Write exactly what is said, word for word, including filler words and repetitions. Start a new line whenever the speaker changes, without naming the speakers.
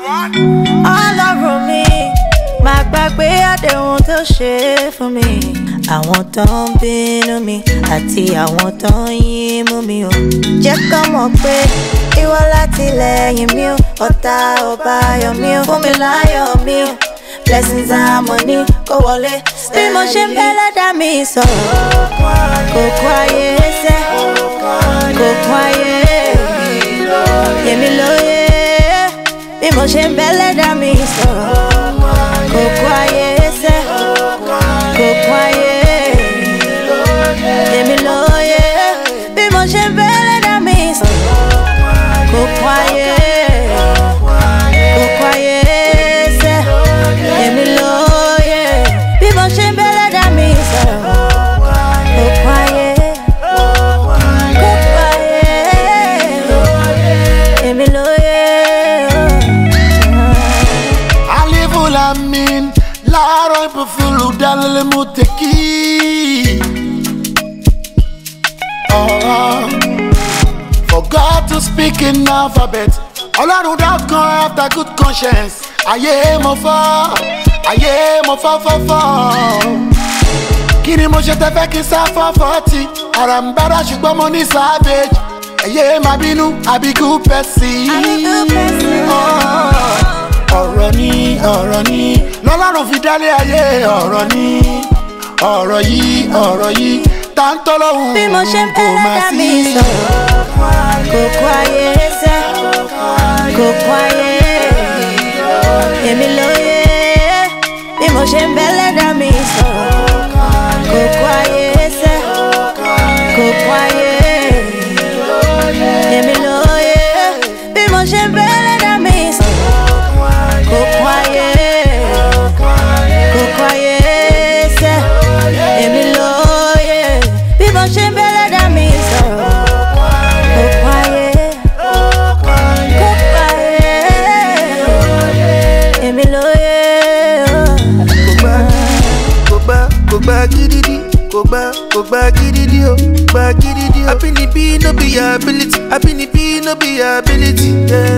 Ọlọ́run mi máa gbàgbé àdéhùn tó ṣe fún mi. Àwọn tó ń bínú mi àti àwọn tó ń yín mú mi o. Jẹ́ kó mọ̀ pé ìwọ látìlẹ́yìn mi o. Ọ̀tá ò bá yọ̀ mí o. Fún mi láyọ̀ mi o. Blessings and money kó wọlé. Bí mo ṣe ń bẹ́ lẹ́dà mi sọ̀rọ̀. Kò kú ayé sẹ́, kò kú ayé. Èmi lóye. Bí mo ṣe ń bẹ́ lẹ́dà mi sọ̀rọ̀. Kò kú ayé sẹ́, kò kú ayé. Èmi lóye. Bí mo ṣe ń bẹ́ lẹ́dà mi sọ̀rọ̀. Kò kú ayé, kò kú ayé sẹ́. Èmi lóye. Bí mo ṣe ń bẹ́ lẹ́dà mi sọ̀rọ̀. Kò kú ayé, kò kú ayé. Èmi lóye.
Amin, Laro Pufulu Dalele Muteki. Oh, forgot to speak in alphabet. All I do that come after good conscience. Aye mo fa, aye mo fa fa fa. Kini mo ṣe tẹ́ fẹ́ kí sá for forty. Arambara ṣùgbọ́n mo ní savage. Aye ma bínú, àbí good person. Oh. Ọ̀rọ̀ ni ọ̀rọ̀ ni lọ́lọ́run fi dálé ayé ọ̀rọ̀ ni ọ̀rọ̀ yìí ọ̀rọ̀ yìí tá ń tọ́lọ́hún
bí mo ṣe ń
kò
bẹ́
má
lẹ́dà
sí.
mi sọ̀rọ̀ kò kú ayé sẹ́ kò kú ayé èmi lóye bí mo ṣe ń bẹ́ lẹ́dà mi sọ̀rọ̀ kò kú ayé sẹ́ kò kú ayé èmi lóye bí mo ṣe ń bẹ́ lẹ́dà mi sọ̀rọ̀. Kò kú ayé, kò kú ayé sẹ́, èmi lóye. Bí mo ṣe ń bẹ́ lẹ́dà mi sọ̀rọ̀. Kò kú ayé, kò kú ayé, èmi lóye.
Kò gbá, kò gbá gididi, kò gbá, kò gbá gididi o, gbá gididi o. Abínibí no be your ability, abínibí no be your ability. Yeah.